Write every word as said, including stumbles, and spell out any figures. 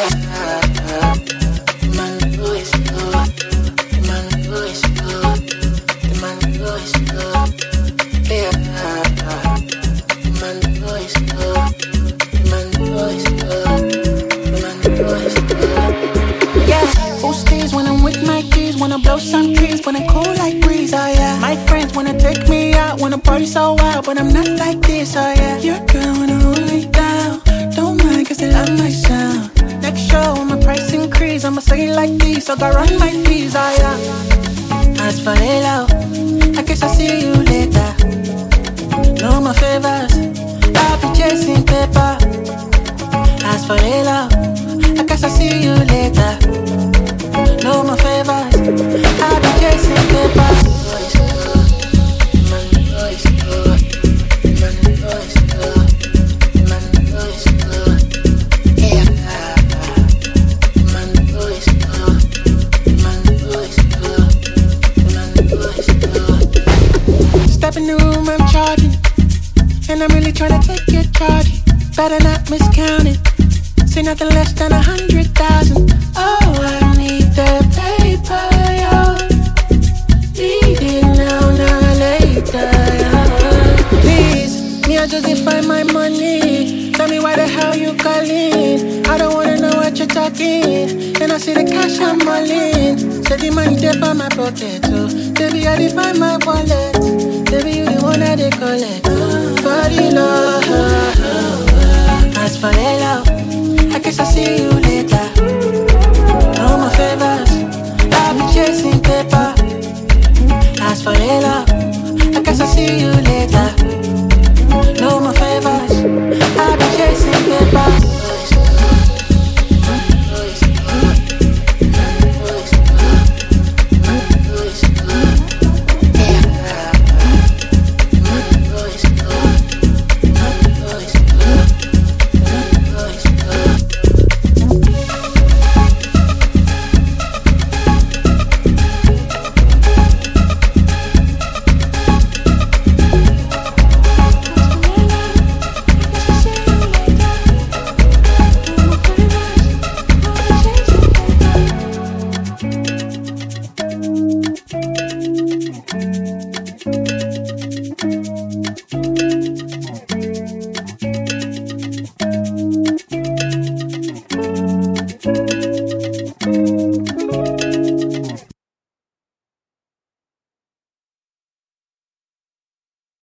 But I'm not like this, oh yeah. Your girl wanna hold me down. Don't mind cause they love my sound. Next show, when my price increase, I'ma say it like this, so go run my fees, oh yeah. As for Lilo, I guess I'll see you later. No more favors, I'll be chasing paper. As for Lilo, I guess I'll see you later. No more favors, I'll be chasing paper. In the room I'm charging, and I'm really trying to take your charge. Better not miscount it. Say nothing less than a hundred thousand. Oh, I need the paper, yo. Need it now, not later, yo. Please, me I just find my money. Tell me why the hell you calling. I don't wanna know what you're talking. And I see the cash I'm all in. Say the money there for my pocket, so baby I define my wallet. Baby, you the one that they collect. For the love, as for the love, I guess I'll see you later. No more favors, I'll be chasing paper. As for the love, I guess I'll see you later.